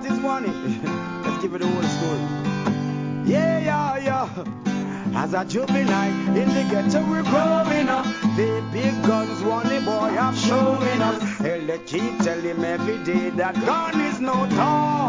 what is money? Let's give it a whole story. Yeah, yeah, yeah. As a juvenile in the ghetto we're growing up. The big guns one boy have showing us. Hell, they keep telling him every day that gun is no toy.